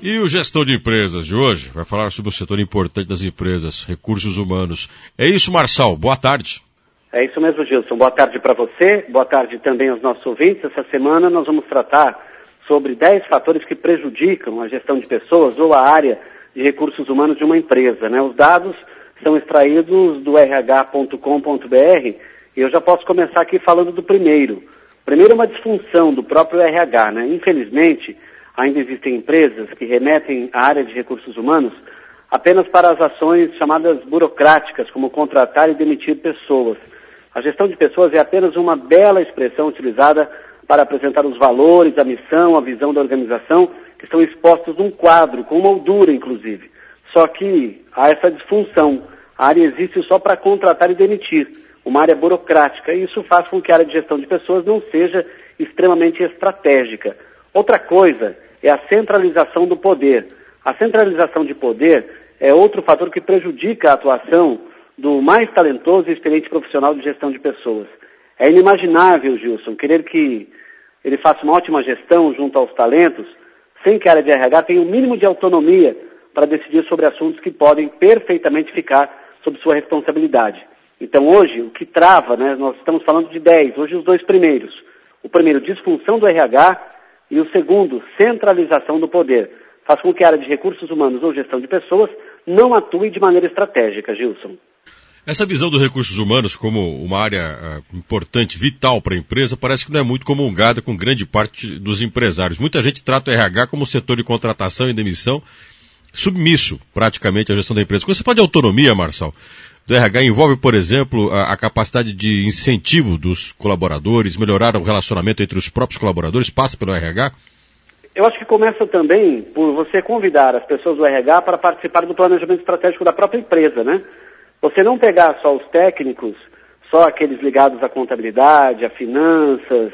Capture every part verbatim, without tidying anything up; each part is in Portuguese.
E o Gestão de Empresas de hoje vai falar sobre o setor importante das empresas, recursos humanos. É isso, Marçal. Boa tarde. É isso mesmo, Gilson. Boa tarde para você, boa tarde também aos nossos ouvintes. Essa semana nós vamos tratar sobre dez fatores que prejudicam a gestão de pessoas ou a área de recursos humanos de uma empresa, né? Os dados são extraídos do r h ponto com ponto b r e eu já posso começar aqui falando do primeiro. Primeiro, uma disfunção do próprio R H, né? Infelizmente, ainda existem empresas que remetem à área de recursos humanos apenas para as ações chamadas burocráticas, como contratar e demitir pessoas. A gestão de pessoas é apenas uma bela expressão utilizada para apresentar os valores, a missão, a visão da organização, que estão expostos num quadro, com moldura, inclusive. Só que há essa disfunção. A área existe só para contratar e demitir, uma área burocrática, e isso faz com que a área de gestão de pessoas não seja extremamente estratégica. Outra coisa é a centralização do poder. A centralização de poder é outro fator que prejudica a atuação do mais talentoso e experiente profissional de gestão de pessoas. É inimaginável, Gilson, querer que ele faça uma ótima gestão junto aos talentos, sem que a área de R H tenha o um mínimo de autonomia para decidir sobre assuntos que podem perfeitamente ficar sob sua responsabilidade. Então hoje, o que trava, né, nós estamos falando de dez, hoje os dois primeiros. O primeiro, disfunção do R H, e o segundo, centralização do poder. Faz com que a área de recursos humanos ou gestão de pessoas não atue de maneira estratégica, Gilson. Essa visão dos recursos humanos como uma área uh, importante, vital para a empresa, parece que não é muito comungada com grande parte dos empresários. Muita gente trata o R H como setor de contratação e demissão, submisso praticamente à gestão da empresa. Quando você fala de autonomia, Marçal, do R H envolve, por exemplo, a, a capacidade de incentivo dos colaboradores, melhorar o relacionamento entre os próprios colaboradores, passa pelo R H? Eu acho que começa também por você convidar as pessoas do R H para participar do planejamento estratégico da própria empresa, né? Você não pegar só os técnicos, só aqueles ligados à contabilidade, a finanças,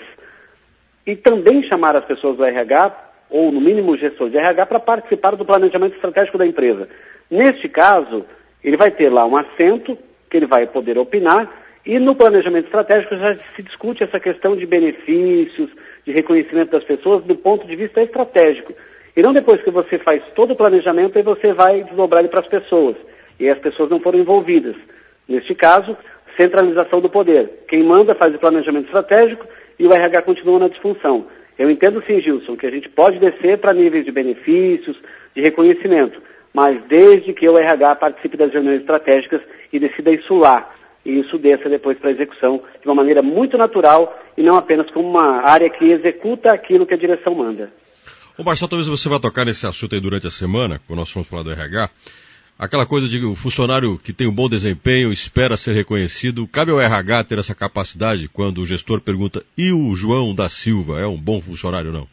e também chamar as pessoas do R H, ou no mínimo o gestor de R H, para participar do planejamento estratégico da empresa. Neste caso, ele vai ter lá um assento que ele vai poder opinar, e no planejamento estratégico já se discute essa questão de benefícios, de reconhecimento das pessoas do ponto de vista estratégico. E não depois que você faz todo o planejamento, aí você vai desdobrar ele para as pessoas. E as pessoas não foram envolvidas. Neste caso, centralização do poder. Quem manda faz o planejamento estratégico e o R H continua na disfunção. Eu entendo sim, Gilson, que a gente pode descer para níveis de benefícios, de reconhecimento, mas desde que o R H participe das reuniões estratégicas e decida isso lá. E isso desça depois para a execução de uma maneira muito natural e não apenas como uma área que executa aquilo que a direção manda. Ô Marcelo, talvez você vá tocar nesse assunto aí durante a semana, quando nós vamos falar do R H. Aquela coisa de o funcionário que tem um bom desempenho espera ser reconhecido. Cabe ao R H ter essa capacidade quando o gestor pergunta, e o João da Silva é um bom funcionário ou não?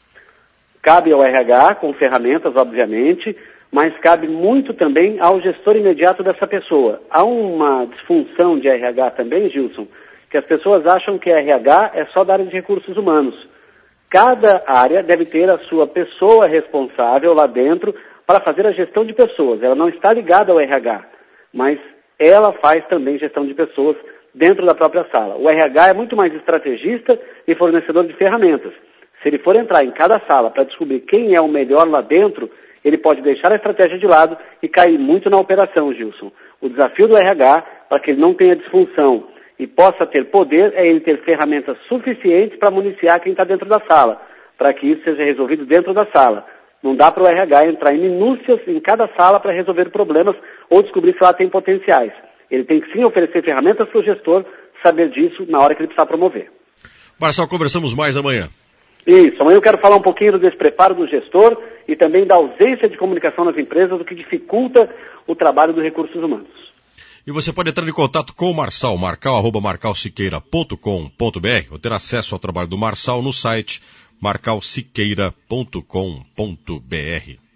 Cabe ao R H, com ferramentas, obviamente, mas cabe muito também ao gestor imediato dessa pessoa. Há uma disfunção de R H também, Gilson, que as pessoas acham que R H é só da área de recursos humanos. Cada área deve ter a sua pessoa responsável lá dentro para fazer a gestão de pessoas. Ela não está ligada ao R H, mas ela faz também gestão de pessoas dentro da própria sala. O R H é muito mais estrategista e fornecedor de ferramentas. Se ele for entrar em cada sala para descobrir quem é o melhor lá dentro, ele pode deixar a estratégia de lado e cair muito na operação, Gilson. O desafio do R H, para que ele não tenha disfunção e possa ter poder, é ele ter ferramentas suficientes para municiar quem está dentro da sala, para que isso seja resolvido dentro da sala. Não dá para o R H entrar em minúcias em cada sala para resolver problemas ou descobrir se lá tem potenciais. Ele tem que sim oferecer ferramentas para o gestor saber disso na hora que ele precisar promover. Marcelo, conversamos mais amanhã. Isso, amanhã eu quero falar um pouquinho do despreparo do gestor e também da ausência de comunicação nas empresas, o que dificulta o trabalho dos recursos humanos. E você pode entrar em contato com o Marçal, marcal arroba marcal siqueira ponto com ponto b r, ou ter acesso ao trabalho do Marçal no site marcal siqueira ponto com ponto b r.